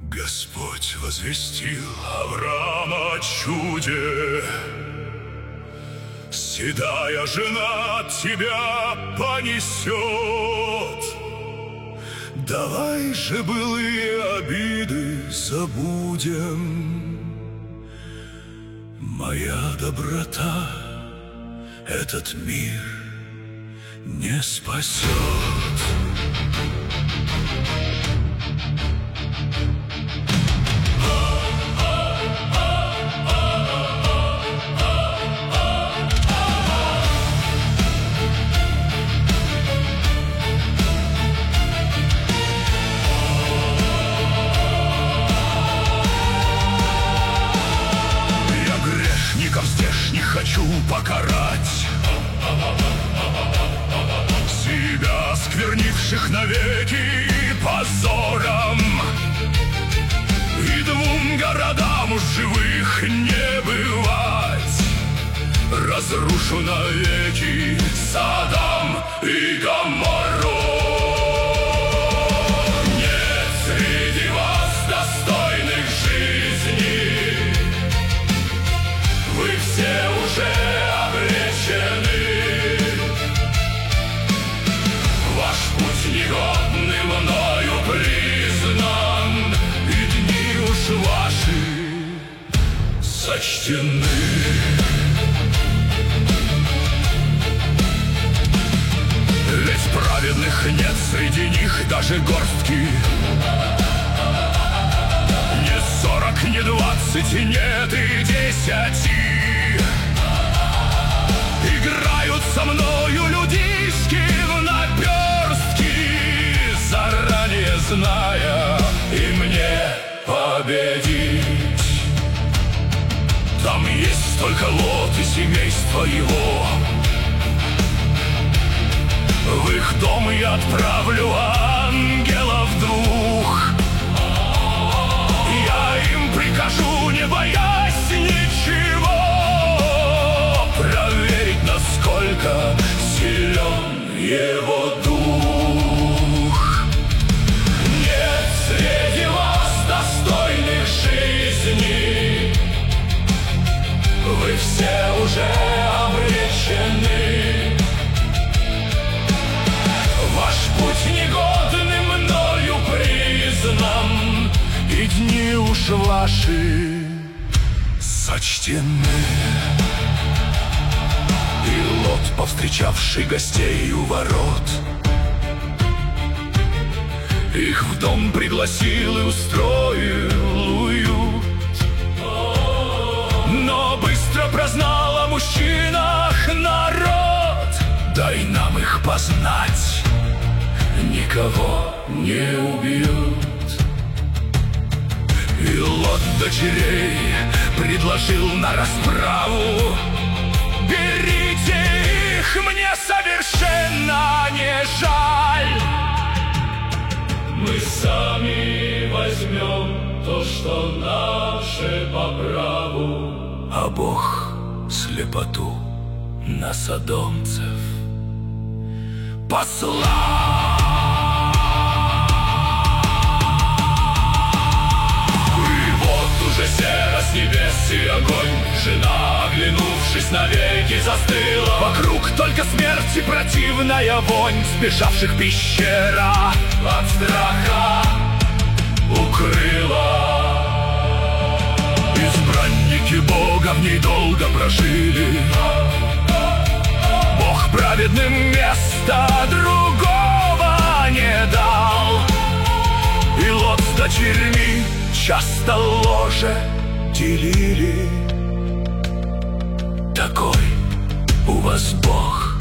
Господь возвестил Авраама о чуде. Седая жена от тебя понесет. Давай же былые обиды забудем. Моя доброта этот мир не спасет. Здешних хочу покарать, себя сквернивших навеки позором, и двум городам уж живых не бывать. Разрушу навеки Содом и Гоморру. Нет среди вас достойных жизни, вы все уже обречены. Ваш путь негодный мною признан, и дни уж ваши сочтены. Ведь праведных нет среди них даже горстки. Не 40, не 20, нет и 10. Играют со мною людишки в наперстки, заранее зная и мне победить. Там есть только Лот и семейство его. В их дом я отправлю ангелов двух. Я им прикажу, не боясь ничего, проверить, насколько силен его дух. Нет среди вас достойных жизни, вы все уже обречены. Ваш путь негодный мною признан, и дни уж ваши сочтены. И Лот, повстречавший гостей у ворот, их в дом пригласил и устроил уют. Но быстро прознал о мужчинах народ. Дай нам их познать, никого не убьют. И Лот дочерей предложил на расправу. Берите их, мне совершенно не жаль. Мы сами возьмем то, что наше по праву. А Бог слепоту на содомцев послал. Уже серо с небес и огонь. Жена, оглянувшись навеки, застыла. Вокруг только смерть и противная вонь. Сбежавших пещера от страха укрыла. Избранники Бога в ней долго прожили. Бог праведным места другого не дал. И Лот с дочерьми часто ложе делили. Такой у вас Бог.